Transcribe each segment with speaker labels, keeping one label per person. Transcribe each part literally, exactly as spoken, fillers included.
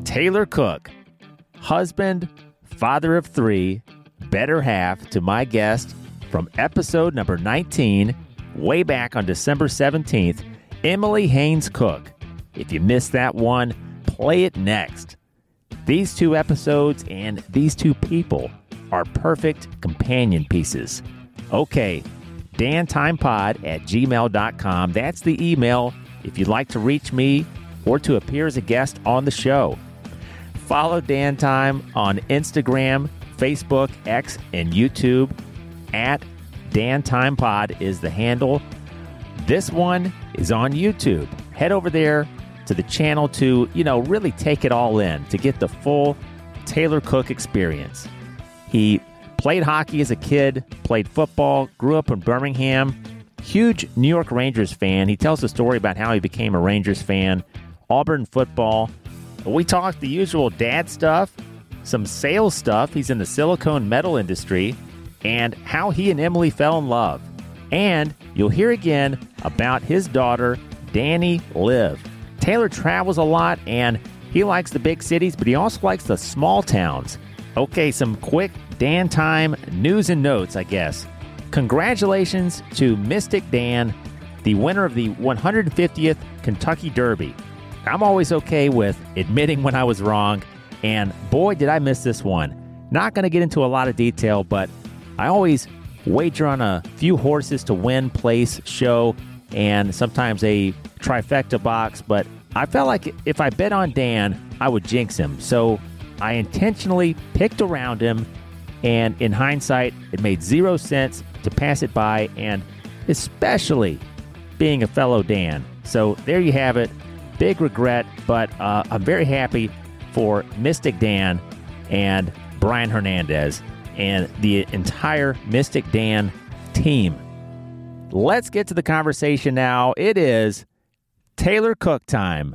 Speaker 1: Taylor Cook, husband, father of three, better half to my guest from episode number nineteen, way back on December seventeenth, Emily Haynes Cook. If you missed that one, play it next. These two episodes and these two people are perfect companion pieces. Okay, dantimepod at gmail dot com. That's the email if you'd like to reach me or to appear as a guest on the show. Follow Dan Time on Instagram, Facebook, X, and YouTube. At dantimepod is the handle. This one is on YouTube. Head over there to the channel to, you know, really take it all in, to get the full Taylor Cook experience. He played hockey as a kid, played football, grew up in Birmingham, huge New York Rangers fan. He tells a story about how he became a Rangers fan, Auburn football. We talked the usual dad stuff, some sales stuff. He's in the silicone metal industry, and how he and Emily fell in love. And you'll hear again about his daughter, Danny Liv. Taylor travels a lot, and he likes the big cities, but he also likes the small towns. Okay, some quick Dan Time news and notes, I guess. Congratulations to Mystic Dan, the winner of the one hundred fiftieth Kentucky Derby. I'm always okay with admitting when I was wrong, and boy, did I miss this one. Not going to get into a lot of detail, but I always wager on a few horses to win, place, show, and sometimes a trifecta box, but I felt like if I bet on Dan, I would jinx him. So I intentionally picked around him, and in hindsight, it made zero sense to pass it by, and especially being a fellow Dan. So there you have it. Big regret, but uh, I'm very happy for Mystic Dan and Brian Hernandez and the entire Mystic Dan team. Let's get to the conversation now. It is Taylor Cook time.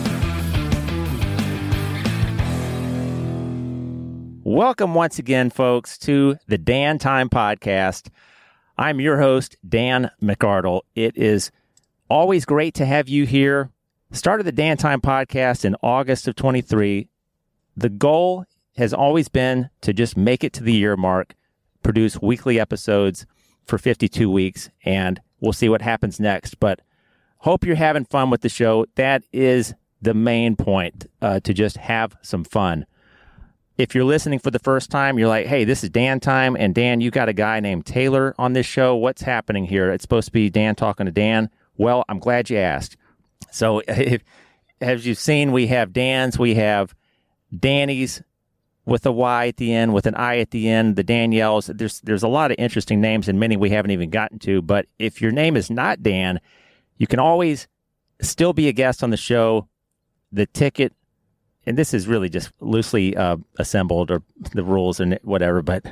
Speaker 1: Welcome once again, folks, to the Dan Time Podcast. I'm your host, Dan McArdle. It is always great to have you here. Started the Dan Time Podcast in August of twenty-three. The goal has always been to just make it to the year mark, produce weekly episodes for fifty-two weeks, and we'll see what happens next. But hope you're having fun with the show. That is the main point, uh, to just have some fun. If you're listening for the first time, you're like, hey, this is Dan Time, and Dan, you got a guy named Taylor on this show. What's happening here? It's supposed to be Dan talking to Dan. Well, I'm glad you asked. So if, as you've seen, we have Dan's, we have Danny's with a Y at the end, with an I at the end, the Danielles. There's there's a lot of interesting names, and many we haven't even gotten to. But if your name is not Dan, you can always still be a guest on the show. The ticket, and this is really just loosely uh, assembled, or the rules and whatever, but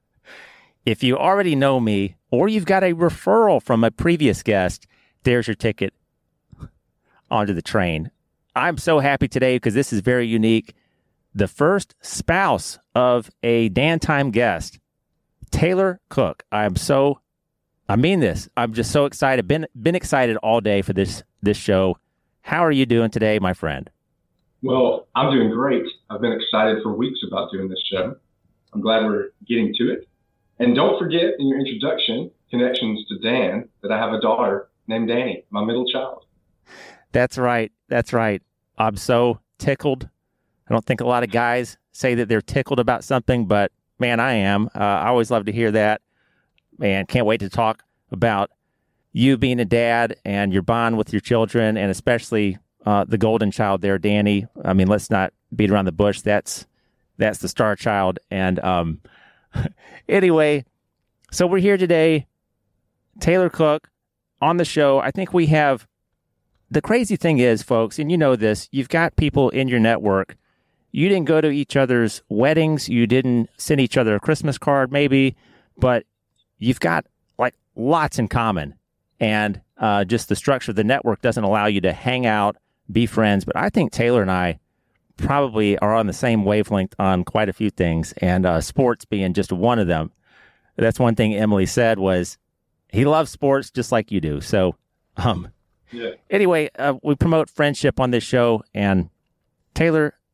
Speaker 1: if you already know me, or you've got a referral from a previous guest, there's your ticket onto the train. I'm so happy today because this is very unique. The first spouse of a Dan Time guest, Taylor Cook. I'm so, I mean this, I'm just so excited. Been been excited all day for this this show. How are you doing today, my friend?
Speaker 2: Well, I'm doing great. I've been excited for weeks about doing this show. I'm glad we're getting to it. And don't forget in your introduction, connections to Dan, that I have a daughter named Danny, my middle child.
Speaker 1: That's right. That's right. I'm so tickled. I don't think a lot of guys say that they're tickled about something, but man, I am. Uh, I always love to hear that. Man, can't wait to talk about you being a dad and your bond with your children, and especially uh, the golden child there, Danny. I mean, let's not beat around the bush. That's that's the star child. And um, anyway, so we're here today. Taylor Cook on the show. I think we have, the crazy thing is, folks, and you know this, you've got people in your network. You didn't go to each other's weddings. You didn't send each other a Christmas card, maybe, but you've got like lots in common. And uh, just the structure of the network doesn't allow you to hang out, be friends. But I think Taylor and I probably are on the same wavelength on quite a few things, and uh, sports being just one of them. That's one thing Emily said was he loves sports just like you do. So um, yeah. Anyway, uh, we promote friendship on this show. And Taylor,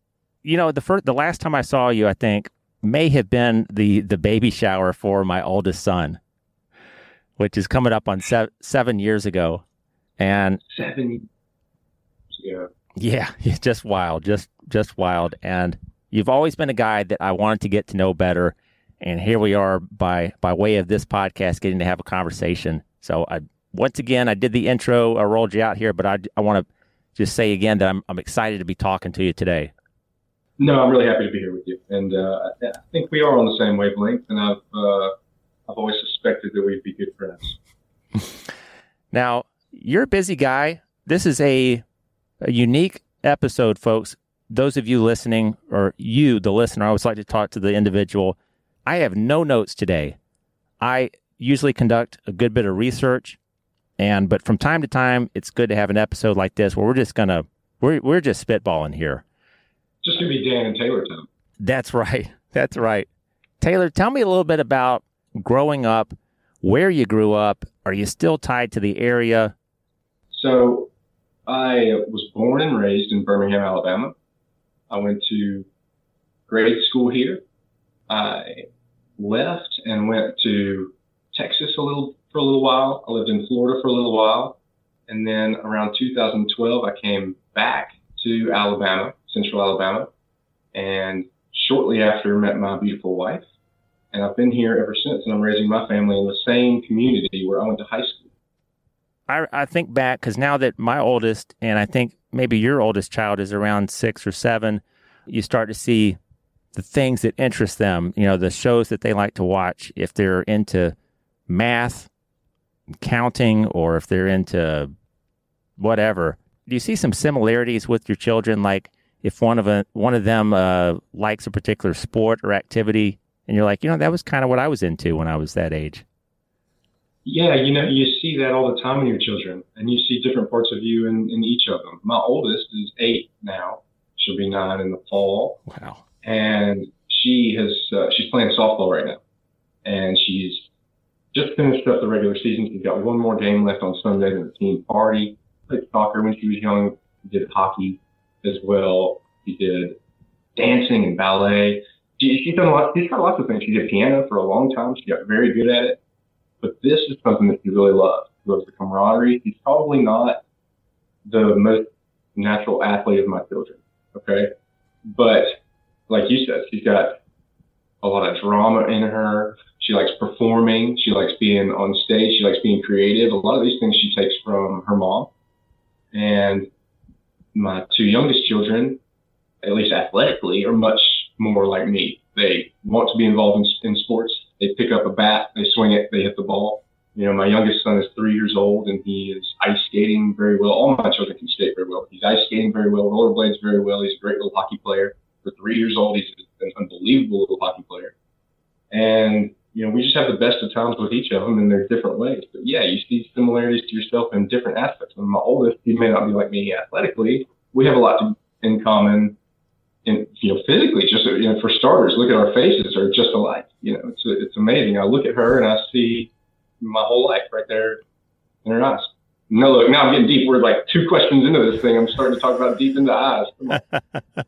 Speaker 1: you know, the first, the last time I saw you, I think, may have been the the baby shower for my oldest son, which is coming up on se- seven years ago. And
Speaker 2: seven years ago.
Speaker 1: Yeah, just wild, just just wild. And you've always been a guy that I wanted to get to know better. And here we are by by way of this podcast getting to have a conversation. So I once again, I did the intro, I rolled you out here, but I, I want to just say again that I'm I'm excited to be talking to you today.
Speaker 2: No, I'm really happy to be here with you. And uh, I think we are on the same wavelength, and I've uh, I've always suspected that we'd be good friends.
Speaker 1: Now, you're a busy guy. This is a, a unique episode, folks. Those of you listening, or you, the listener, I always like to talk to the individual. I have no notes today. I usually conduct a good bit of research, and but from time to time, it's good to have an episode like this where we're just gonna we're we're just spitballing here.
Speaker 2: Just gonna be Dan and Taylor time.
Speaker 1: That's right. That's right. Taylor, tell me a little bit about growing up, where you grew up. Are you still tied to the area?
Speaker 2: So I was born and raised in Birmingham, Alabama. I went to grade school here. I left and went to Texas a little for a little while. I lived in Florida for a little while. And then around two thousand twelve, I came back to Alabama, Central Alabama, and shortly after met my beautiful wife. And I've been here ever since, and I'm raising my family in the same community where I went to high school.
Speaker 1: I, I think back, because now that my oldest, and I think maybe your oldest child is around six or seven, you start to see the things that interest them, you know, the shows that they like to watch, if they're into math, counting, or if they're into whatever. Do you see some similarities with your children? Like if one of a, one of them uh, likes a particular sport or activity, and you're like, you know, that was kind of what I was into when I was that age.
Speaker 2: Yeah, you know, you see that all the time in your children, and you see different parts of you in, in each of them. My oldest is eight now. She'll be nine in the fall.
Speaker 1: Wow.
Speaker 2: And she has, uh, she's playing softball right now. And she's just finished up the regular season. She's got one more game left on Sunday in the team party. Played soccer when she was young. She did hockey as well. She did dancing and ballet. She, she's done a lot. She's got lots of things. She did piano for a long time. She got very good at it. But this is something that she really loves. She loves the camaraderie. She's probably not the most natural athlete of my children. Okay. But like you said, she's got a lot of drama in her. She likes performing. She likes being on stage. She likes being creative. A lot of these things she takes from her mom. And my two youngest children, at least athletically, are much more like me. They want to be involved in, in sports. They pick up a bat, they swing it, they hit the ball. You know, my youngest son is three years old, and he is ice skating very well. All my children can skate very well. He's ice skating very well, rollerblades very well. He's a great little hockey player. For three years old, he's an unbelievable little hockey player. And, you know, we just have the best of times with each of them in their different ways. But, yeah, you see similarities to yourself in different aspects. And my oldest, he may not be like me athletically. We have a lot to, in common. And, you know, physically, just, you know, for starters, look at our faces are just alike. You know, it's it's amazing. I look at her and I see my whole life right there in her eyes. No, look, now I'm getting deep. We're like two questions into this thing. I'm starting to talk about deep into eyes. Come on.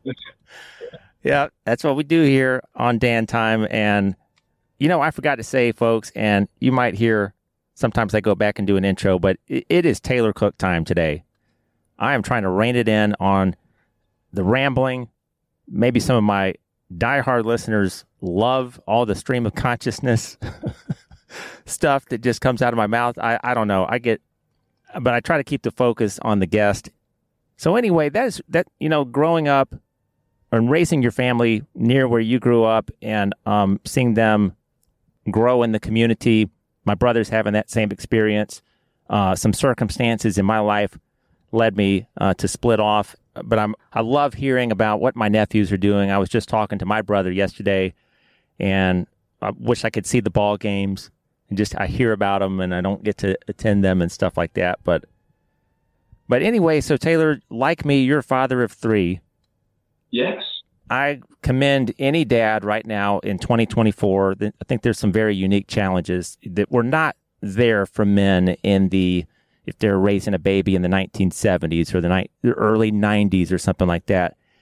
Speaker 1: Yeah, that's what we do here on Dan Time. And, you know, I forgot to say, folks, and you might hear, sometimes I go back and do an intro, but it, it is Taylor Cook time today. I am trying to rein it in on the rambling. Maybe some of my diehard listeners love all the stream of consciousness stuff that just comes out of my mouth. I, I don't know. I get, but I try to keep the focus on the guest. So anyway, that is that, you know, growing up and raising your family near where you grew up and um, seeing them grow in the community. My brother's having that same experience. Uh, some circumstances in my life led me uh, to split off. But I'm I love hearing about what my nephews are doing. I was just talking to my brother yesterday, and I wish I could see the ball games. And just I hear about them, and I don't get to attend them and stuff like that. But but anyway, so Taylor, like me, you're a father of three.
Speaker 2: Yes.
Speaker 1: I commend any dad right now in twenty twenty-four. I think there's some very unique challenges that were not there for men in the, if they're raising a baby in the nineteen seventies or the, ni- the early nineties or something like that.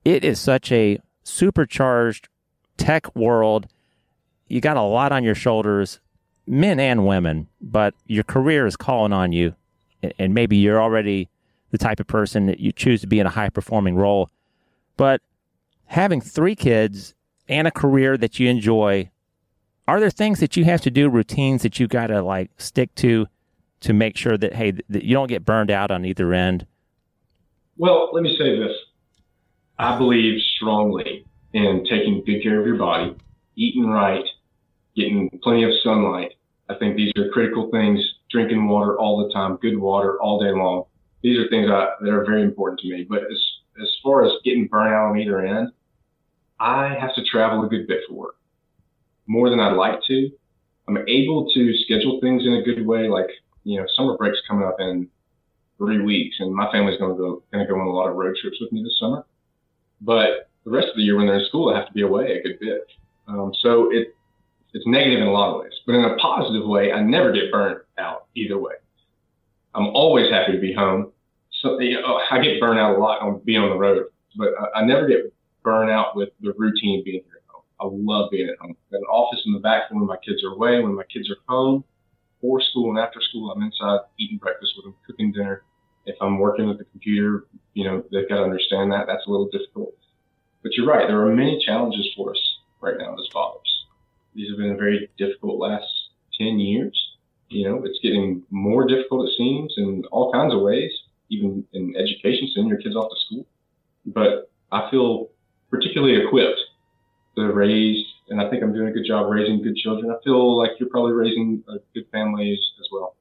Speaker 1: it is such a supercharged tech world. You got a lot on your shoulders, men and women, but your career is calling on you, and maybe you're already the type of person that you choose to be in a high-performing role. But having three kids and a career that you enjoy, are there things that you have to do, routines that you got to like stick to to make sure that, hey, that you don't get burned out on either end?
Speaker 2: Well, let me say this. I believe strongly in taking good care of your body, eating right, getting plenty of sunlight. I think these are critical things. Drinking water all the time, good water all day long. These are things I, that are very important to me. But as, as far as getting burnt out on either end, I have to travel a good bit for work, more than I'd like to. I'm able to schedule things in a good way. Like, you know, summer break's coming up in three weeks, and my family's going to go going to go on a lot of road trips with me this summer. But the rest of the year when they're in school, I have to be away a good bit. Um, so it it's negative in a lot of ways. But in a positive way, I never get burnt out either way. I'm always happy to be home. So you know, I get burnt out a lot on being on the road, but I, I never get burnt out with the routine of being here at home. I love being at home. I've got an office in the back when my kids are away. When my kids are home, before school and after school, I'm inside eating breakfast with them, cooking dinner. If I'm working at the computer, you know, they've got to understand that. That's a little difficult. But you're right. There are many challenges for us right now as fathers. These have been a very difficult last ten years. You know, it's getting more difficult, it seems, in all kinds of ways, even in education, sending your kids off to school. But I feel particularly equipped to raise, and I think I'm doing a good job raising good children. I feel like you're probably raising a good families as well.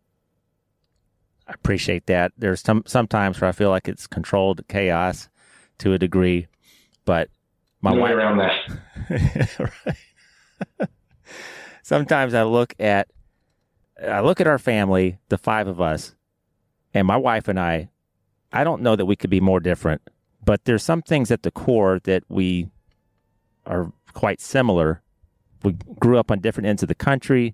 Speaker 1: I appreciate that. There's some sometimes where I feel like it's controlled chaos to a degree, but my
Speaker 2: no
Speaker 1: wife
Speaker 2: way around that.
Speaker 1: Right. Sometimes I look at I look at our family, the five of us, and my wife and I. I don't know that we could be more different, but there's some things at the core that we are quite similar. We grew up on different ends of the country.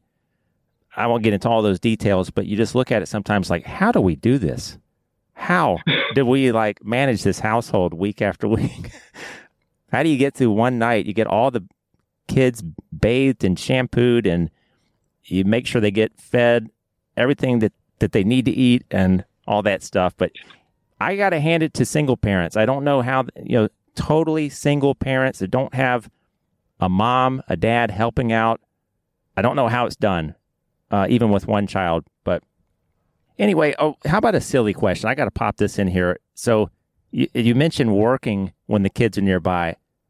Speaker 1: I won't get into all those details, but you just look at it sometimes like, how do we do this? How did we like manage this household week after week? How do you get through one night? You get all the kids bathed and shampooed, and you make sure they get fed everything that, that they need to eat and all that stuff. But I got to hand it to single parents. I don't know how, you know, totally single parents that don't have a mom, a dad helping out. I don't know how it's done. Uh, even with one child. But anyway, oh, how about a silly question? I got to pop this in here. So you, you mentioned working when the kids are nearby.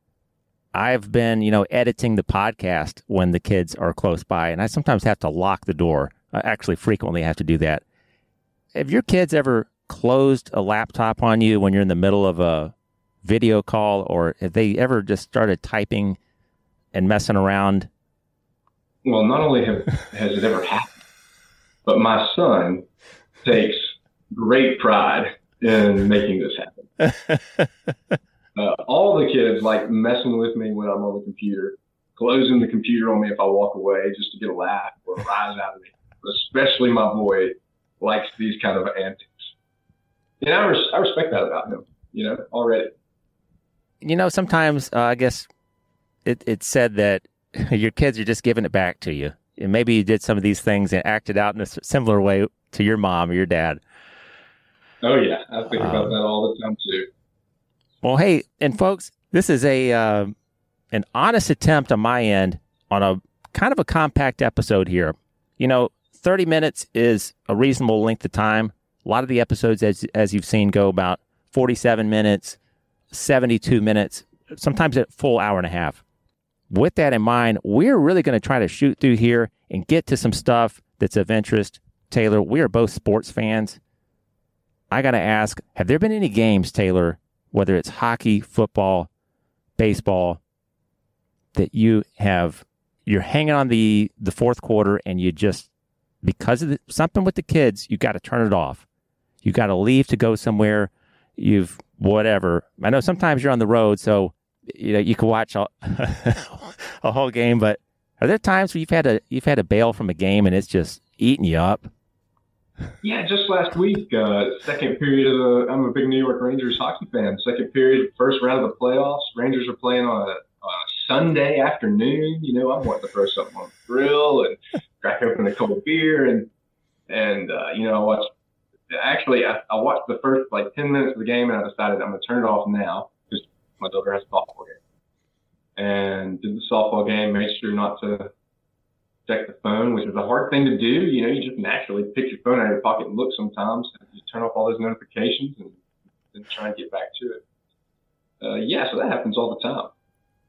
Speaker 1: I've been, you know, editing the podcast when the kids are close by, and I sometimes have to lock the door. I actually frequently have to do that. Have your kids ever closed a laptop on you when you're in the middle of a video call, or have they ever just started typing and messing around?
Speaker 2: Well, not only have, has it ever happened, but my son takes great pride in making this happen. uh, all the kids like messing with me when I'm on the computer, closing the computer on me if I walk away just to get a laugh or a rise out of me. Especially my boy likes these kind of antics. And I, res- I respect that about him, you know, already.
Speaker 1: You know, sometimes uh, I guess it, it's said that your kids are just giving it back to you. And maybe you did some of these things and acted out in a similar way to your mom or your dad.
Speaker 2: Oh, yeah. I think um, about that all the time, too.
Speaker 1: Well, hey, and folks, this is a uh, an honest attempt on my end on a kind of a compact episode here. You know, thirty minutes is a reasonable length of time. A lot of the episodes, as as you've seen, go about forty-seven minutes, seventy-two minutes, sometimes a full hour and a half. With that in mind, we're really going to try to shoot through here and get to some stuff that's of interest. Taylor, we are both sports fans. I got to ask, have there been any games, Taylor, whether it's hockey, football, baseball, that you have, you're hanging on the, the fourth quarter and you just, because of the, something with the kids, you got to turn it off. You got to leave to go somewhere. You've, whatever. I know sometimes you're on the road, so you know, you can watch a, a whole game, but are there times where you've had to you've had to bail from a game and it's just eating you up?
Speaker 2: Yeah, just last week, uh, second period of the, I'm a big New York Rangers hockey fan. Second period, first round of the playoffs. Rangers are playing on a, on a Sunday afternoon. You know, I'm wanting to throw something on the grill and crack open a cold beer. And, and uh, you know, I watched, actually, I, I watched the first like ten minutes of the game and I decided I'm going to turn it off now because my daughter has a softball game. And did the softball game, made sure not to check the phone, which is a hard thing to do. You know, you just naturally pick your phone out of your pocket and look sometimes. You turn off all those notifications and then try and get back to it. Uh, yeah, so that happens all the time.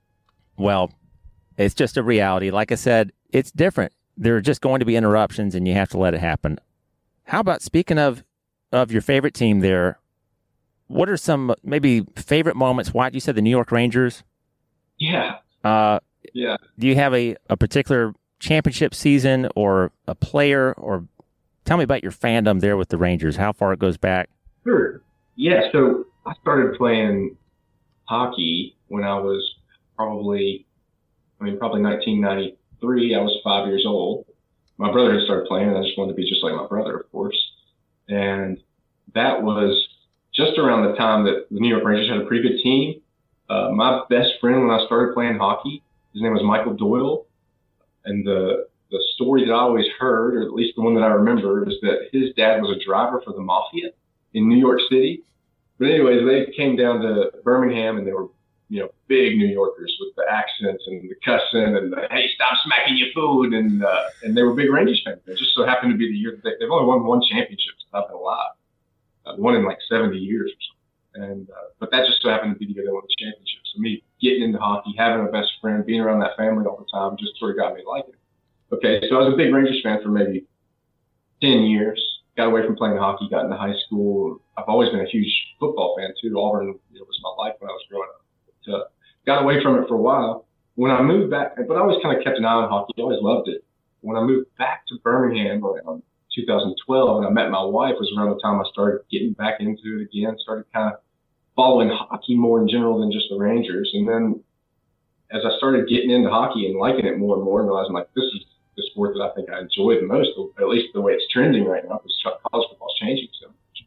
Speaker 1: Well, it's just a reality. Like I said, it's different. There are just going to be interruptions, and you have to let it happen. How about, speaking of of your favorite team there, what are some maybe favorite moments? Why you said the New York Rangers?
Speaker 2: Yeah.
Speaker 1: Uh,
Speaker 2: yeah.
Speaker 1: Do you have a, a particular championship season or a player, or tell me about your fandom there with the Rangers, how far it goes back?
Speaker 2: Sure. Yeah, so I started playing hockey when I was probably, I mean, probably nineteen ninety-three. I was five years old. My brother had started playing, and I just wanted to be just like my brother, of course. And that was just around the time that the New York Rangers had a pretty good team. Uh, my best friend when I started playing hockey, his name was Michael Doyle. And the the story that I always heard, or at least the one that I remember, is that his dad was a driver for the mafia in New York City. But anyways, they came down to Birmingham, and they were, you know, big New Yorkers with the accents and the cussing and the, hey, stop smacking your food. And uh, and they were big Rangers fans. It just so happened to be the year that they, they've only won one championship since I've been alive. Uh, one in like seventy years or something. And, uh, but that just so happened to be the year they won the championship. So me getting into hockey, having a best friend, being around that family all the time just sort of got me liking it. Okay, so I was a big Rangers fan for maybe ten years. Got away from playing hockey, got into high school. I've always been a huge football fan too. Auburn, you know, was my life when I was growing up. But, uh, got away from it for a while. When I moved back, but I always kind of kept an eye on hockey. I always loved it. When I moved back to Birmingham around two thousand twelve, and I met my wife, was around the time I started getting back into it again. Started kind of following hockey more in general than just the Rangers. And then as I started getting into hockey and liking it more and more, and realizing like this is the sport that I think I enjoy the most, at least the way it's trending right now, because college football is changing so much.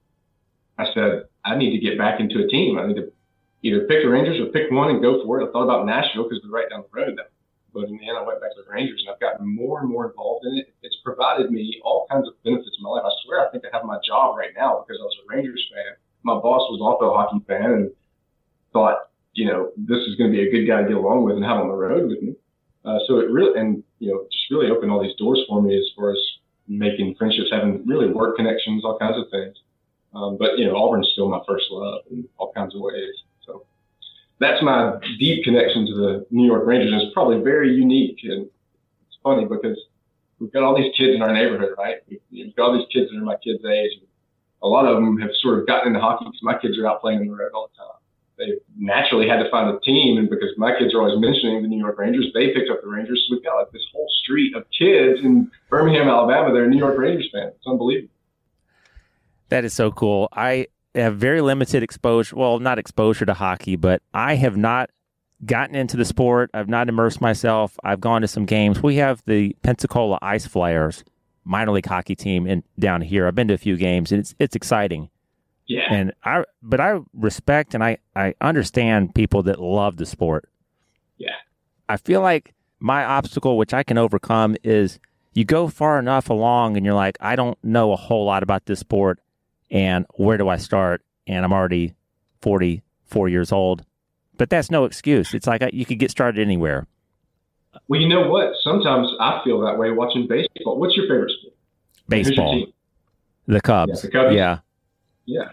Speaker 2: I said, I need to get back into a team. I need to either pick the Rangers or pick one and go for it. I thought about Nashville because it was right down the road. But in the end, I went back to the Rangers, and I've gotten more and more involved in it. It's provided me all kinds of benefits in my life. I swear I think I have my job right now because I was a Rangers fan. My boss was also a hockey fan and thought, you know, this is going to be a good guy to get along with and have on the road with me. Uh, so it really, and, you know, just really opened all these doors for me as far as making friendships, having really work connections, all kinds of things. Um, but, you know, Auburn's still my first love in all kinds of ways. So that's my deep connection to the New York Rangers. And it's probably very unique. And it's funny because we've got all these kids in our neighborhood, right? We've got all these kids that are my kids' age. And a lot of them have sort of gotten into hockey because my kids are out playing on the road all the time. They naturally had to find a team, and because my kids are always mentioning the New York Rangers, they picked up the Rangers. So we've got like this whole street of kids in Birmingham, Alabama. They're New York Rangers fans. It's unbelievable.
Speaker 1: That is so cool. I have very limited exposure. Well, not exposure to hockey, but I have not gotten into the sport. I've not immersed myself. I've gone to some games. We have the Pensacola Ice Flyers minor league hockey team in down here. I've been to a few games, and it's it's exciting.
Speaker 2: Yeah.
Speaker 1: And I, but I respect and I, I understand people that love the sport.
Speaker 2: Yeah.
Speaker 1: I feel like my obstacle, which I can overcome, is you go far enough along and you're like, I don't know a whole lot about this sport, and where do I start? And I'm already forty-four years old. But that's no excuse. It's like you could get started anywhere.
Speaker 2: Well, you know what? Sometimes I feel that way watching baseball. What's your favorite sport?
Speaker 1: Baseball. The Cubs.
Speaker 2: Yeah, the Cubs.
Speaker 1: Yeah.
Speaker 2: Yeah.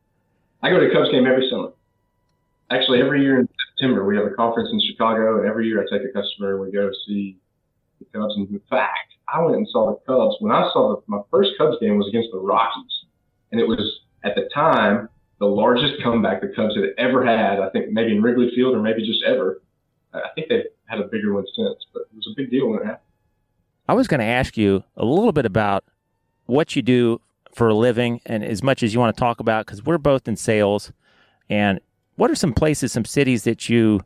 Speaker 2: I go to a Cubs game every summer. Actually, every year in September, we have a conference in Chicago, and every year I take a customer and we go see the Cubs. And in fact, I went and saw the Cubs. When I saw the, my first Cubs game was against the Rockies, and it was, at the time, the largest comeback the Cubs had ever had, I think maybe in Wrigley Field or maybe just ever. I think they've had a bigger one since, but it was a big deal when it happened.
Speaker 1: I was going to ask you a little bit about what you do for a living, and as much as you want to talk about, because we're both in sales, and what are some places, some cities that you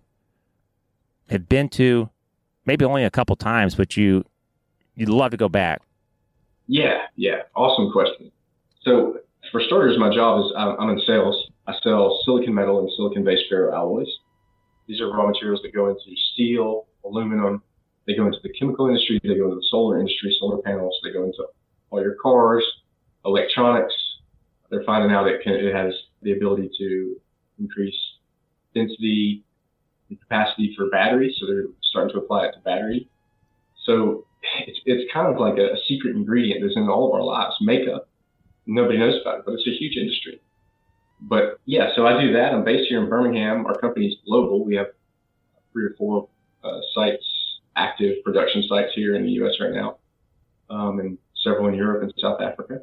Speaker 1: have been to, maybe only a couple times, but you, you'd love to go back?
Speaker 2: Yeah, yeah. Awesome question. So for starters, my job is I'm, I'm in sales. I sell silicon metal and silicon-based ferroalloys. These are raw materials that go into steel, aluminum. They go into the chemical industry. They go into the solar industry, solar panels. They go into all your cars, electronics. They're finding out it, can, it has the ability to increase density and capacity for batteries. So they're starting to apply it to battery. So it's, it's kind of like a, a secret ingredient that's in all of our lives, makeup. Nobody knows about it, but it's a huge industry. But yeah, so I do that. I'm based here in Birmingham. Our company's global. We have three or four uh, sites, active production sites here in the U S right now, um, and several in Europe and South Africa.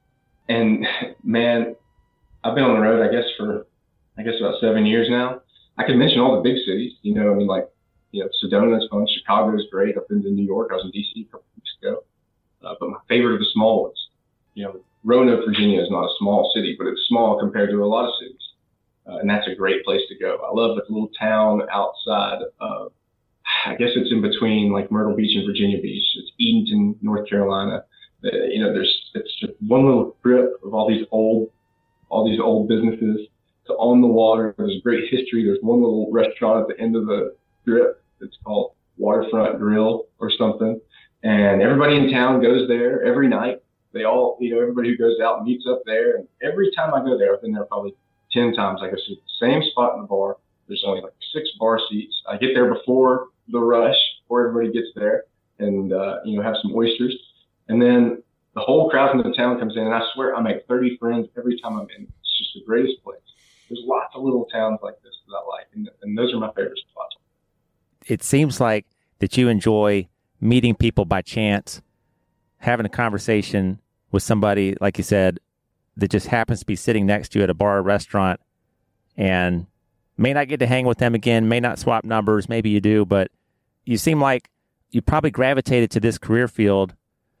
Speaker 2: And man, I've been on the road, I guess, for, I guess about seven years now. I could mention all the big cities, you know, I mean, like, you know, Sedona is fun. Chicago is great. I've been to New York. I was in D C a couple weeks ago. Uh, but my favorite are the small ones. You know, Roanoke, Virginia is not a small city, but it's small compared to a lot of cities. Uh, and that's a great place to go. I love the little town outside of, I guess it's in between like Myrtle Beach and Virginia Beach. It's Edenton, North Carolina. Uh, you know, there's, it's just one little strip of all these old, all these old businesses. It's on the water. There's great history. There's one little restaurant at the end of the strip. It's called Waterfront Grill or something. And everybody in town goes there every night. They all, you know, everybody who goes out meets up there. And every time I go there, I've been there probably ten times. I go to the same spot in the bar. There's only like six bar seats. I get there before the rush, before everybody gets there, and, uh, you know, have some oysters. And then the whole crowd from the town comes in, and I swear I make thirty friends every time I'm in. It's just the greatest place. There's lots of little towns like this that I like, and, and those are my favorite spots.
Speaker 1: It seems like that you enjoy meeting people by chance, having a conversation with somebody, like you said, that just happens to be sitting next to you at a bar or restaurant, and may not get to hang with them again, may not swap numbers, maybe you do, but you seem like you probably gravitated to this career field,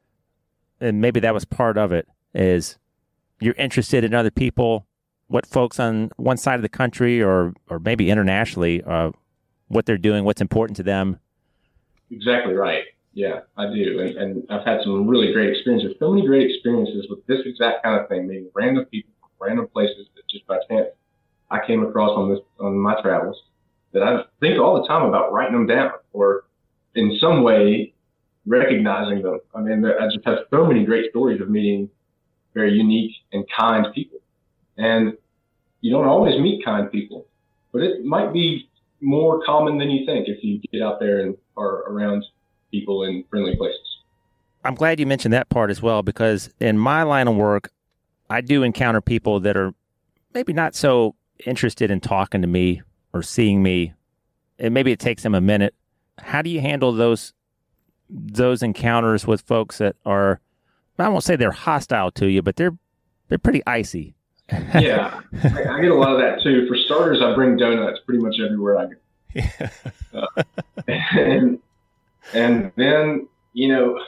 Speaker 1: and maybe that was part of it, is you're interested in other people, what folks on one side of the country or or maybe internationally, uh, what they're doing, what's important to them.
Speaker 2: Exactly right. Yeah, I do. And, and I've had some really great experiences, so many great experiences with this exact kind of thing, meaning random people, random places that just by chance I came across on this, on my travels, that I think all the time about writing them down or in some way recognizing them. I mean, I just have so many great stories of meeting very unique and kind people. And you don't always meet kind people, but it might be more common than you think if you get out there and are around people in friendly places.
Speaker 1: I'm glad you mentioned that part as well, because in my line of work, I do encounter people that are maybe not so interested in talking to me or seeing me, and maybe it takes them a minute. How do you handle those those encounters with folks that are, I won't say they're hostile to you, but they're they're pretty icy?
Speaker 2: Yeah, I, I get a lot of that too. For starters, I bring donuts pretty much everywhere I go. Yeah. Uh, and and then, you know,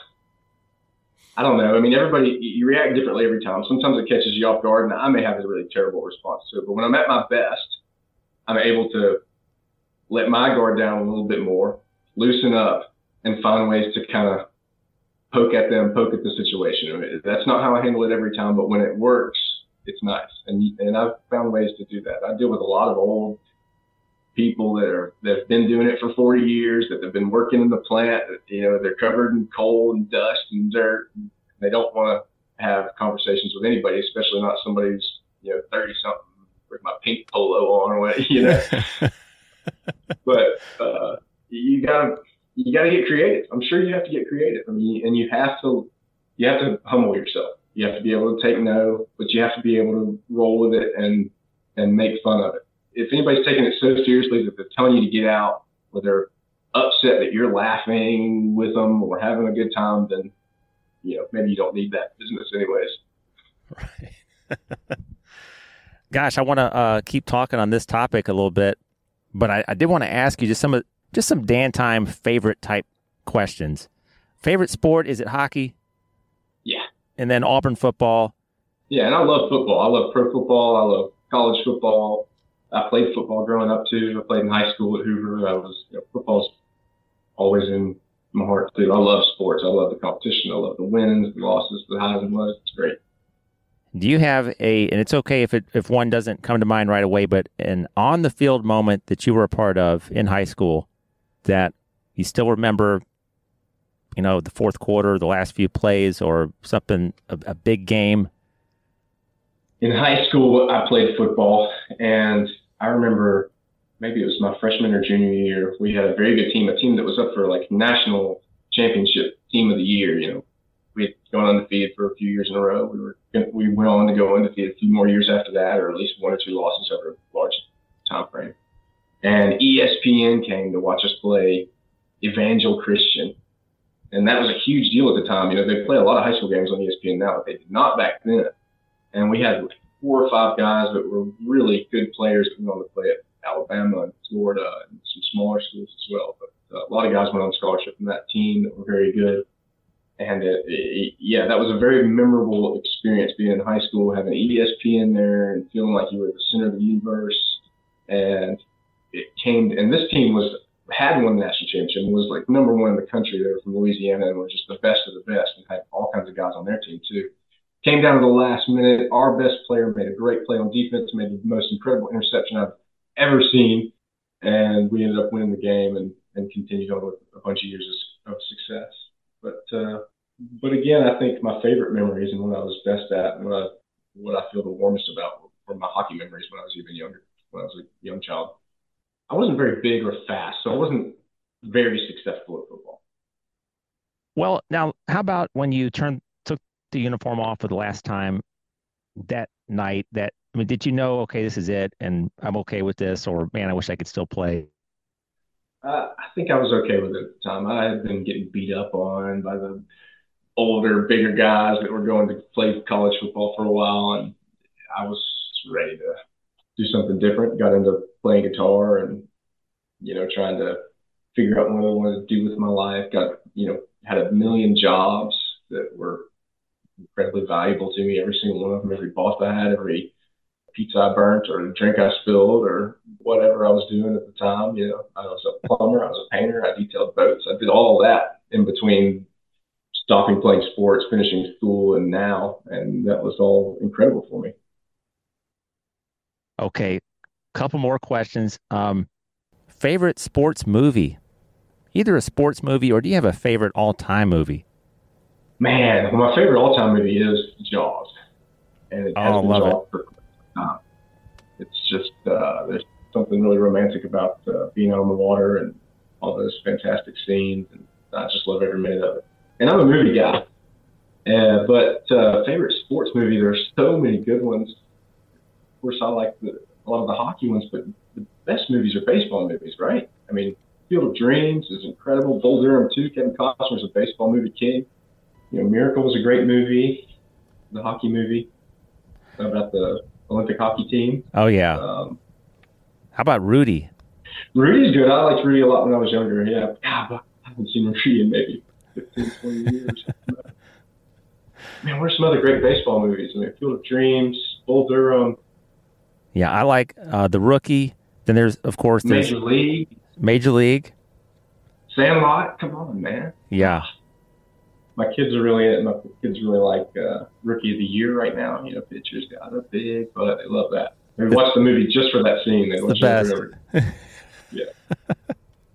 Speaker 2: I don't know. I mean, everybody, you react differently every time. Sometimes it catches you off guard, and I may have a really terrible response to it. But when I'm at my best, I'm able to let my guard down a little bit more, loosen up, and find ways to kind of poke at them, poke at the situation. I mean, that's not how I handle it every time, but when it works, it's nice. And and I've found ways to do that. I deal with a lot of old people that are that have been doing it for forty years, that have been working in the plant. That, you know, they're covered in coal and dust and dirt. And they don't want to have conversations with anybody, especially not somebody who's, you know, thirty something with my pink polo on or what, you know. But uh, you gotta you gotta get creative. I'm sure you have to get creative. I mean, and you have to you have to humble yourself. You have to be able to take no, but you have to be able to roll with it and and make fun of it. If anybody's taking it so seriously that they're telling you to get out, or they're upset that you're laughing with them or having a good time, then, you know, maybe you don't need that business anyways.
Speaker 1: Right. Gosh, I want to uh, keep talking on this topic a little bit, but I, I did want to ask you just some of just some Dan Time favorite type questions. Favorite sport, is it hockey?
Speaker 2: Yeah.
Speaker 1: And then Auburn football.
Speaker 2: Yeah, and I love football. I love pro football. I love college football. I played football growing up too. I played in high school at Hoover. I was, you know, football's always in my heart too. I love sports. I love the competition. I love the wins, the losses, the highs and lows. It's great.
Speaker 1: Do you have a, and it's okay if it, if one doesn't come to mind right away, but an on the field moment that you were a part of in high school that you still remember, you know, the fourth quarter, the last few plays, or something, a, a big game?
Speaker 2: In high school, I played football, and I remember maybe it was my freshman or junior year. We had a very good team, a team that was up for like national championship team of the year. You know, we had gone undefeated for a few years in a row. We were we went on to go undefeated a few more years after that, or at least one or two losses over a large time frame. And E S P N came to watch us play Evangel Christian, and that was a huge deal at the time. You know, they play a lot of high school games on E S P N now, but they did not back then. And we had four or five guys that were really good players that went on to play at Alabama and Florida and some smaller schools as well. But uh, a lot of guys went on scholarship from that team that were very good. And it, it, yeah, that was a very memorable experience being in high school, having E S P N there and feeling like you were the center of the universe. And it came, and this team was had won the national championship and was like number one in the country. They were from Louisiana and were just the best of the best and had all kinds of guys on their team too. Came down to the last minute. Our best player made a great play on defense, made the most incredible interception I've ever seen, and we ended up winning the game and, and continued on with a bunch of years of success. But uh, but again, I think my favorite memories and what I was best at and what I, what I feel the warmest about were my hockey memories when I was even younger, when I was a young child. I wasn't very big or fast, so I wasn't very successful at football.
Speaker 1: Well, now, how about when you turned took the uniform off for the last time that night? That I mean, did you know, okay, this is it, and I'm okay with this, or man, I wish I could still play?
Speaker 2: Uh, I think I was okay with it at the time. I had been getting beat up on by the older, bigger guys that were going to play college football for a while, and I was ready to do something different. Got into playing guitar and, you know, trying to figure out what I wanted to do with my life. Got, you know, had a million jobs that were incredibly valuable to me. Every single one of them, every boss I had, every pizza I burnt or drink I spilled or whatever I was doing at the time. You know, I was a plumber, I was a painter, I detailed boats. I did all that in between stopping playing sports, finishing school, and now. And that was all incredible for me.
Speaker 1: Okay, couple more questions. Um, favorite sports movie? Either a sports movie or do you have a favorite all-time movie?
Speaker 2: Man, well, my favorite all-time movie is Jaws. And it has
Speaker 1: oh,
Speaker 2: been
Speaker 1: love
Speaker 2: Jaws
Speaker 1: it.
Speaker 2: for time. It's just, uh, there's something really romantic about uh, being out on the water and all those fantastic scenes. And I just love every minute of it. And I'm a movie guy. Uh, but uh, favorite sports movie, there's so many good ones. Of course, I like the, a lot of the hockey ones, but the best movies are baseball movies, right? I mean, Field of Dreams is incredible. Bull Durham, too. Kevin Costner's a baseball movie king. You know, Miracle was a great movie, the hockey movie about the Olympic hockey team.
Speaker 1: Oh, yeah.
Speaker 2: Um,
Speaker 1: How about Rudy?
Speaker 2: Rudy's good. I liked Rudy a lot when I was younger, yeah. God, but I haven't seen Rudy in maybe fifteen, twenty years. Man, where's some other great baseball movies? I mean, Field of Dreams, Bull Durham.
Speaker 1: Yeah, I like uh, The Rookie. Then there's, of course, there's
Speaker 2: Major League.
Speaker 1: Major League.
Speaker 2: Sandlot. Come on, man.
Speaker 1: Yeah.
Speaker 2: My kids are really, my kids really like uh, Rookie of the Year right now. You know, pitchers got a big butt. They love that. They watch the movie just for that scene. They
Speaker 1: It's
Speaker 2: watch
Speaker 1: the best.
Speaker 2: Yeah.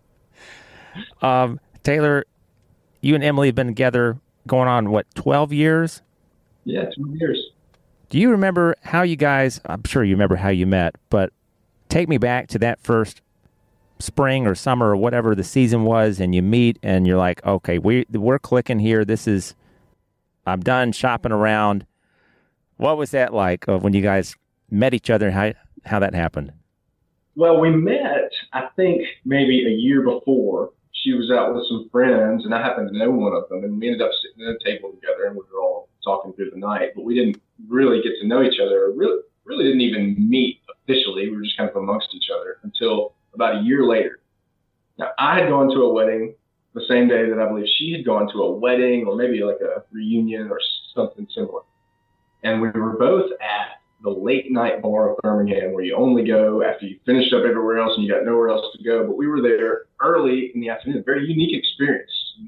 Speaker 1: um, Taylor, you and Emily have been together going on, what, twelve years?
Speaker 2: Yeah, two years.
Speaker 1: Do you remember how you guys, I'm sure you remember how you met, but take me back to that first spring or summer or whatever the season was, and you meet and you're like, okay, we, we're clicking here. This is, I'm done shopping around. What was that like uh, when you guys met each other and how, how that happened?
Speaker 2: Well, we met, I think, maybe a year before. She was out with some friends, and I happened to know one of them, and we ended up sitting at a table together, and we were all talking through the night, but we didn't really get to know each other. Really, really didn't even meet officially. We were just kind of amongst each other until about a year later. Now, I had gone to a wedding the same day that I believe she had gone to a wedding or maybe like a reunion or something similar. And we were both at the late night bar of Birmingham where you only go after you finished up everywhere else and you got nowhere else to go. But we were there early in the afternoon. Very unique experience.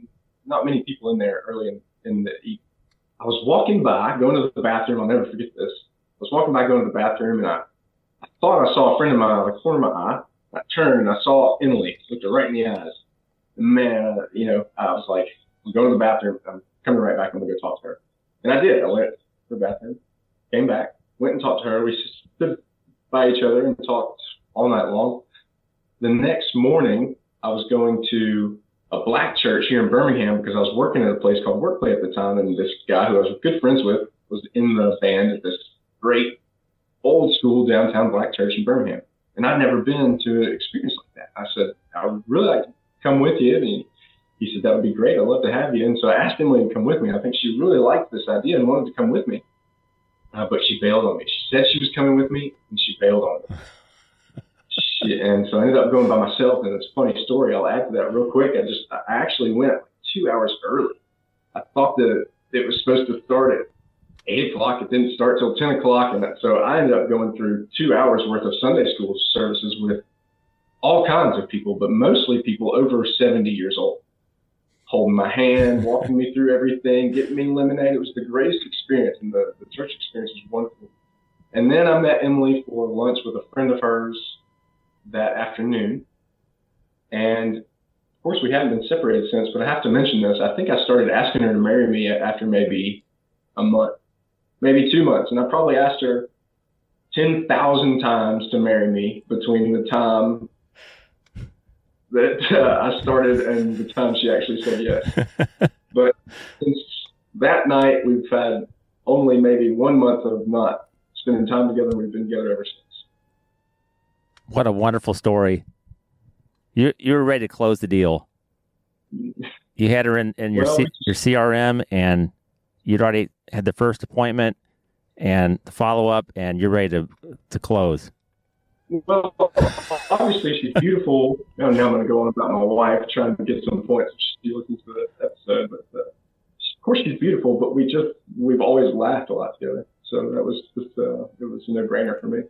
Speaker 2: not many people in there early in, in the evening. I was walking by, going to the bathroom. I'll never forget this. I was walking by, going to the bathroom, and I, I thought I saw a friend of mine out of the corner of my eye. I turned and I saw Emily, looked her right in the eyes. And man, you know, I was like, I'm going to the bathroom. I'm coming right back. I'm going to go talk to her. And I did. I went to the bathroom, came back, went and talked to her. We stood by each other and talked all night long. The next morning, I was going to a black church here in Birmingham because I was working at a place called Workplay at the time. And this guy who I was good friends with was in the band at this great old school downtown black church in Birmingham. And I'd never been to an experience like that. I said, I would really like to come with you. And he, he said, that would be great. I'd love to have you. And so I asked Emily to come with me. I think she really liked this idea and wanted to come with me. Uh, but she bailed on me. She said she was coming with me, and she bailed on me. she, and so I ended up going by myself. And it's a funny story. I'll add to that real quick. I just, I actually went like two hours early. I thought that it was supposed to start at eight o'clock. It didn't start till ten o'clock. And that, so I ended up going through two hours worth of Sunday school services with all kinds of people, but mostly people over seventy years old, holding my hand, walking me through everything, getting me lemonade. It was the greatest experience, and the, the church experience was wonderful. And then I met Emily for lunch with a friend of hers that afternoon. And of course, we haven't been separated since, but I have to mention this. I think I started asking her to marry me after maybe a month, maybe two months. And I probably asked her ten thousand times to marry me between the time that uh, I started and the time she actually said yes. But since that night, we've had only maybe one month of not spending time together. We've been together ever since.
Speaker 1: What a wonderful story. You you were ready to close the deal. You had her in, in your
Speaker 2: Well,
Speaker 1: C, your C R M, and you'd already had the first appointment and the follow-up, and you're ready to to close.
Speaker 2: Well, obviously she's beautiful. Now, now I'm going to go on about my wife, trying to get some points if she listens to this episode. But uh, of course she's beautiful, but we just we've always laughed a lot together. So that was just uh, it was a no-brainer for me.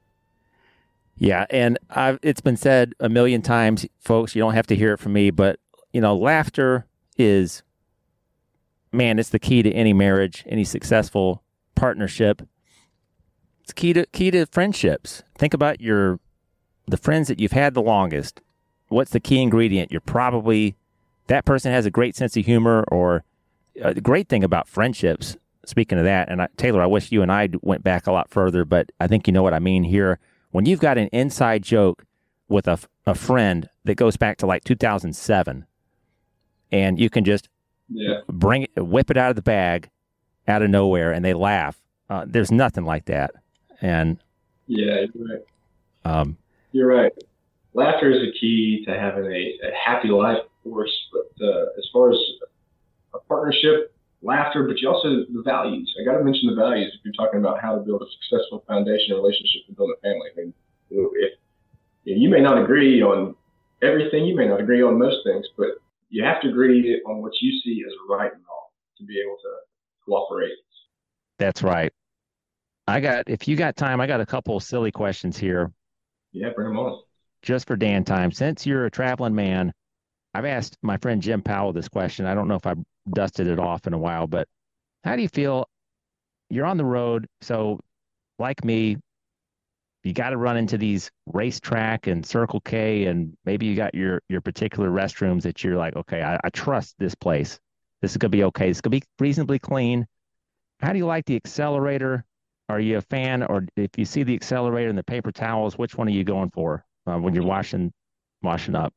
Speaker 1: Yeah, and I've, it's been said a million times, folks, you don't have to hear it from me, but, you know, laughter is, man, it's the key to any marriage, any successful partnership. It's key to key to friendships. Think about your the friends that you've had the longest. What's the key ingredient? You're probably, that person has a great sense of humor, or uh, the great thing about friendships, speaking of that, and I, Taylor, I wish you and I went back a lot further, but I think you know what I mean here. When you've got an inside joke with a, a friend that goes back to like two thousand seven, and you can just
Speaker 2: Yeah.
Speaker 1: bring it, whip it out of the bag out of nowhere, and they laugh. Uh, there's nothing like that. And
Speaker 2: Yeah, you're right.
Speaker 1: um,
Speaker 2: You're right. Laughter is a key to having a, a happy life, of course. But uh, as far as a partnership, laughter, but you also the values. I got to mention the values if you're talking about how to build a successful foundation relationship and build a family. I mean, if you may not agree on everything, you may not agree on most things, but you have to agree on what you see as right and wrong to be able to cooperate.
Speaker 1: that's right. I got, if you got time, I got a couple of silly questions here
Speaker 2: Yeah, bring them on.
Speaker 1: just for Dan time. Since you're a traveling man, I've asked my friend Jim Powell this question. I don't know if I've dusted it off in a while, but how do you feel? You're on the road, so like me, you got to run into these racetrack and Circle K, and maybe you got your your particular restrooms that you're like, okay, I, I trust this place. This is gonna be okay. It's gonna be reasonably clean. How do you like the accelerator? Are you a fan, or if you see the accelerator and the paper towels, which one are you going for uh, when you're washing washing up?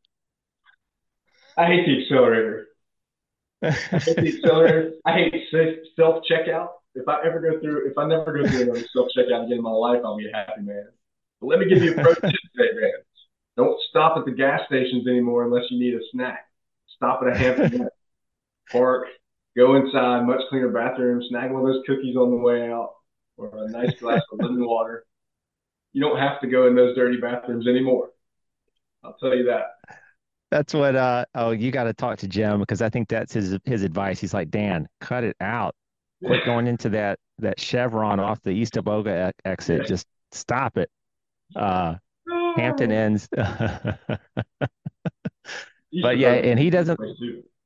Speaker 2: I hate the accelerator. I hate the accelerator. I hate self checkout. If I ever go through, if I never go through another self checkout again in my life, I'll be a happy man. But let me give you a pro tip today, man. Don't stop at the gas stations anymore unless you need a snack. Stop at a Hampton Inn, park, go inside, much cleaner bathroom, snag one of those cookies on the way out, or a nice glass of lemon water. You don't have to go in those dirty bathrooms anymore. I'll tell you that.
Speaker 1: That's what. Uh, oh, you got to talk to Jim, because I think that's his his advice. He's like, Dan, cut it out. Quit going into that that chevron off the East Aboga e- exit. Just stop it. Uh, Hampton Inns. But yeah, and he doesn't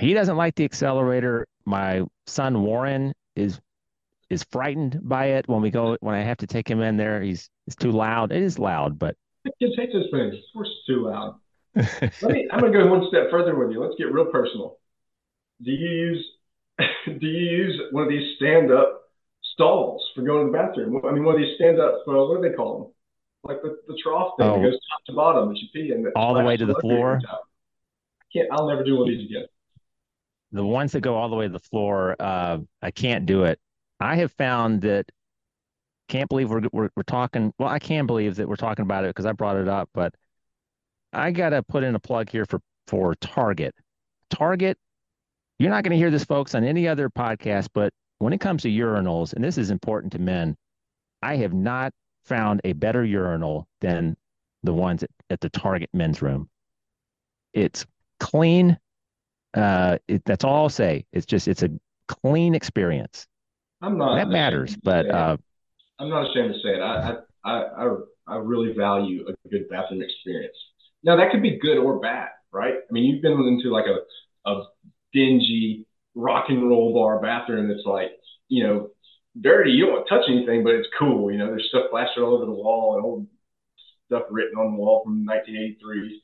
Speaker 1: He doesn't like the accelerator. My son Warren is is frightened by it when we go when I have to take him in there. He's it's too loud. It is loud, but
Speaker 2: Kids hate those things. Of course, it's too loud. Let me. I'm gonna go one step further with you. Let's get real personal. Do you use do you use one of these stand up stalls for going to the bathroom? I mean, one of these stand up. Uh, what do they call them? Like the, the trough thing that
Speaker 1: oh,
Speaker 2: goes top to bottom that you pee in that
Speaker 1: all the way
Speaker 2: splashes
Speaker 1: to the
Speaker 2: water every
Speaker 1: floor.
Speaker 2: time. I can't. I'll never do one of these again.
Speaker 1: The ones that go all the way to the floor, uh, I can't do it. I have found that can't believe we're, we're we're talking. Well, I can believe that we're talking about it because I brought it up, but I gotta put in a plug here for for Target. Target, you're not going to hear this, folks, on any other podcast, but when it comes to urinals, and this is important to men, I have not found a better urinal than the ones at, at the Target men's room. It's clean. Uh, it, that's all I'll say. It's just it's a clean experience.
Speaker 2: I'm
Speaker 1: And that
Speaker 2: not
Speaker 1: matters,
Speaker 2: ashamed to
Speaker 1: but
Speaker 2: say it.
Speaker 1: uh,
Speaker 2: I'm not ashamed to say it. I I I I really value a good bathroom experience. Now that could be good or bad, right? I mean, you've been into like a a dingy rock and roll bar bathroom that's like, you know, dirty. You don't want to touch anything, but it's cool. You know, there's stuff plastered all over the wall and old stuff written on the wall from nineteen eighty-three.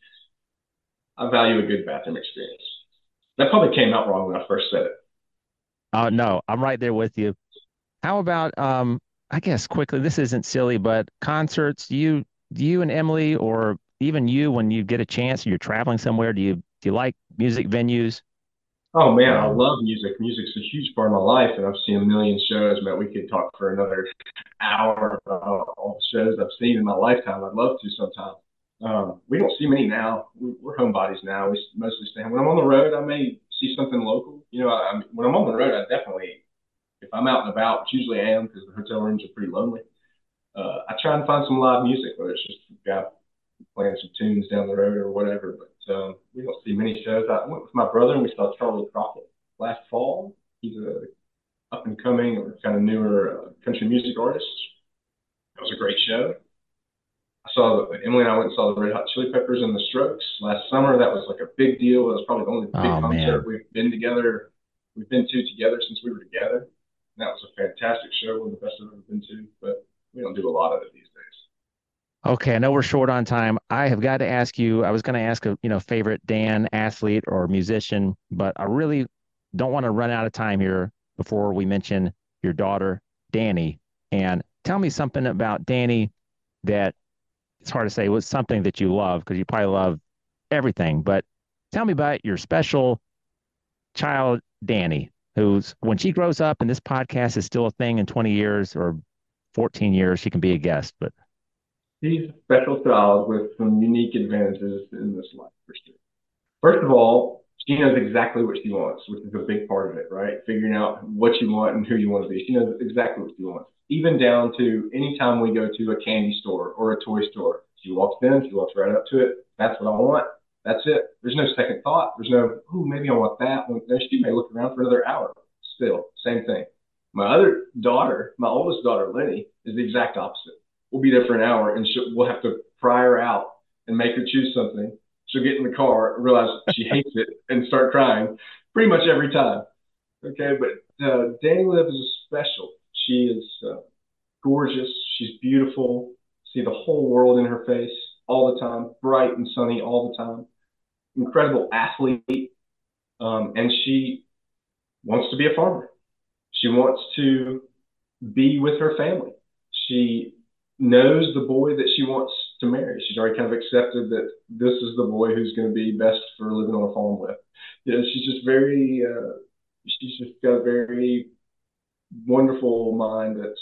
Speaker 2: I value a good bathroom experience. That probably came out wrong when I first said it.
Speaker 1: uh, no, I'm right there with you. How about um, I guess quickly, this isn't silly, but concerts, do you do you and Emily or even you when you get a chance, you're traveling somewhere, do you do you like music venues?
Speaker 2: Oh man, I
Speaker 1: Um,
Speaker 2: love music. Music's a huge part of my life, and I've seen a million shows. Man, we could talk for another hour about all the shows I've seen in my lifetime. I'd love to sometime. Um, we don't see many now. We, we're homebodies now. We mostly stay home. When I'm on the road, I may see something local. You know, I, I when I'm on the road, I definitely, if I'm out and about, which usually I am because the hotel rooms are pretty lonely. Uh, I try and find some live music, whether it's just a guy playing some tunes down the road or whatever. But um, we don't see many shows. I went with my brother and we saw Charlie Crockett last fall. He's a up and coming or kind of newer uh, country music artist. That was a great show. I saw Emily and I went and saw the Red Hot Chili Peppers and the Strokes last summer. That was like a big deal. It was probably the only big
Speaker 1: oh
Speaker 2: concert
Speaker 1: man.
Speaker 2: we've been together. We've been to together since we were together. And that was a fantastic show, one of the best I've ever been to. But we don't do a lot of it these days.
Speaker 1: Okay, I know we're short on time. I have got to ask you, I was going to ask a, you know, favorite Dan athlete or musician, but I really don't want to run out of time here before we mention your daughter, Danny. And tell me something about Danny that it's hard to say was something that you love because you probably love everything, but tell me about your special child, Danny, who's when she grows up and this podcast is still a thing in twenty years or fourteen years, she can be a guest, but
Speaker 2: He's a special child with some unique advantages in this life for sure. First of all, she knows exactly what she wants, which is a big part of it, right? Figuring out what you want and who you want to be. She knows exactly what she wants. Even down to anytime we go to a candy store or a toy store, she walks in, she walks right up to it. That's what I want. That's it. There's no second thought. There's no, oh, maybe I want that. No, she may look around for another hour. Still, same thing. My other daughter, my oldest daughter, Lenny, is the exact opposite. We'll be there for an hour and she'll, we'll have to pry her out and make her choose something. She'll get in the car, realize she hates it, and start crying pretty much every time. Okay, but uh, Danny Liv is special. She is uh, gorgeous. She's beautiful. See the whole world in her face all the time, bright and sunny all the time. Incredible athlete, um, and she wants to be a farmer. She wants to be with her family. She knows the boy that she wants to marry. She's already kind of accepted that this is the boy who's going to be best for living on a farm with. You know, she's just very, uh, she's just got a very wonderful mind that's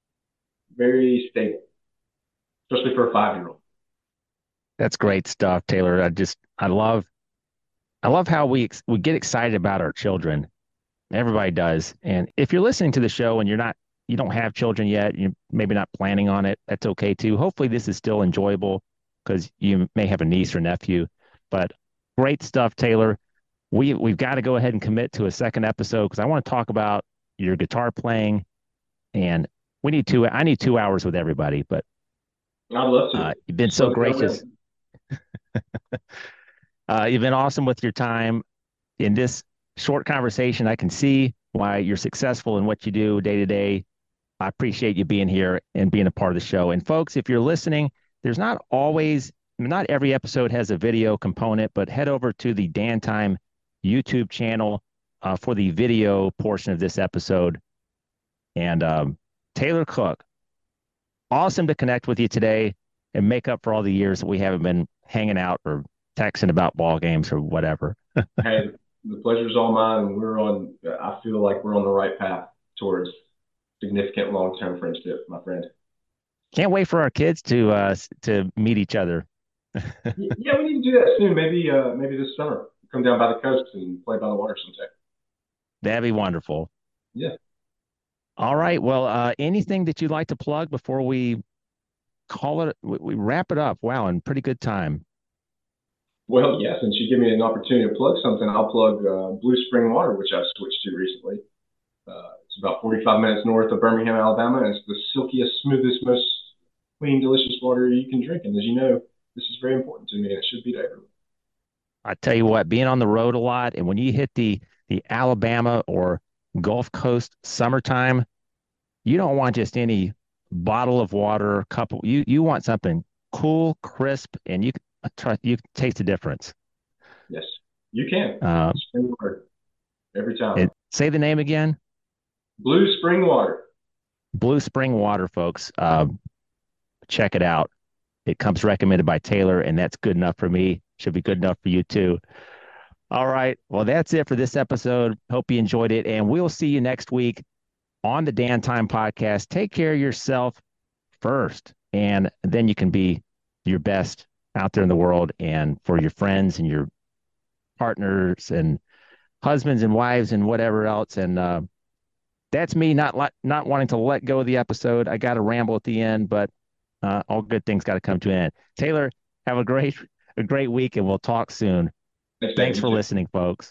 Speaker 2: very stable, especially for a five year old.
Speaker 1: that's great stuff, Taylor. I just I love I love how we ex- we get excited about our children. Everybody does. And if you're listening to the show and you're not you don't have children yet, you're maybe not planning on it, that's okay too. Hopefully this is still enjoyable because you may have a niece or nephew. But great stuff, Taylor. We we've got to go ahead and commit to a second episode because I want to talk about your guitar playing and we need two I need two hours with everybody, but
Speaker 2: I'd love to.
Speaker 1: uh, you've been
Speaker 2: Just
Speaker 1: so
Speaker 2: let me know
Speaker 1: gracious.
Speaker 2: when.
Speaker 1: Uh, you've been awesome with your time in this. short conversation. I can see why you're successful in what you do day to day. I appreciate you being here and being a part of the show. And folks, if you're listening, there's not always, not every episode has a video component, but head over to the Dan Time YouTube channel uh, for the video portion of this episode. And um, Taylor Cook, awesome to connect with you today and make up for all the years that we haven't been hanging out or texting about ball games or whatever.
Speaker 2: Hey, the pleasure's all mine. We're on, I feel like we're on the right path towards significant long-term friendship, my friend.
Speaker 1: Can't wait for our kids to uh, to meet each other.
Speaker 2: Yeah, we need to do that soon. Maybe uh, maybe this summer. Come down by the coast and play by the water sometime.
Speaker 1: That'd be wonderful.
Speaker 2: Yeah.
Speaker 1: All right. Well, uh, anything that you'd like to plug before we call it, we, we wrap it up? Wow, in pretty good time.
Speaker 2: Well, yeah, since you give me an opportunity to plug something, I'll plug uh, Blue Spring Water, which I've switched to recently. Uh, it's about forty-five minutes north of Birmingham, Alabama, and it's the silkiest, smoothest, most clean, delicious water you can drink. And as you know, this is very important to me, and it should be to everyone.
Speaker 1: I tell you what, being on the road a lot, and when you hit the the Alabama or Gulf Coast summertime, you don't want just any bottle of water, cup of, you you want something cool, crisp, and you try you taste the difference.
Speaker 2: Yes, you can.
Speaker 1: Uh,
Speaker 2: Spring water every time.
Speaker 1: It, say the name again.
Speaker 2: Blue Spring Water.
Speaker 1: Blue Spring Water, folks. Uh, check it out. It comes recommended by Taylor, and that's good enough for me. Should be good enough for you too. All right. Well, that's it for this episode. Hope you enjoyed it, and we'll see you next week on the Dan Time Podcast. Take care of yourself first, and then you can be your best out there in the world and for your friends and your partners and husbands and wives and whatever else. And uh, that's me not let, not wanting to let go of the episode. I got to ramble at the end, but uh, all good things got to come to an end. Taylor, have a great a great week, and we'll talk soon.
Speaker 2: Thanks,
Speaker 1: Thanks for listening, folks.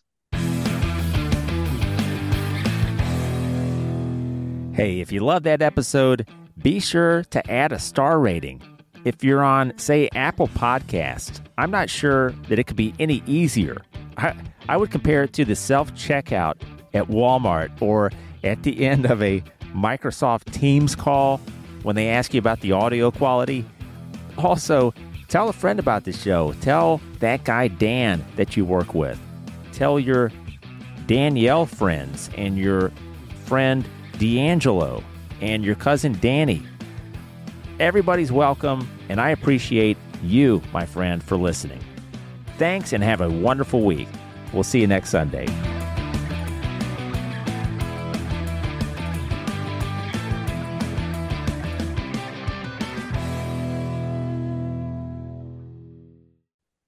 Speaker 1: Hey, if you love that episode, be sure to add a star rating. If you're on, say, Apple Podcasts, I'm not sure that it could be any easier. I, I would compare it to the self-checkout at Walmart or at the end of a Microsoft Teams call when they ask you about the audio quality. Also, tell a friend about the show. Tell that guy Dan that you work with. Tell your Danielle friends and your friend D'Angelo and your cousin Danny. Everybody's welcome, and I appreciate you, my friend, for listening. Thanks, and have a wonderful week. We'll see you next Sunday.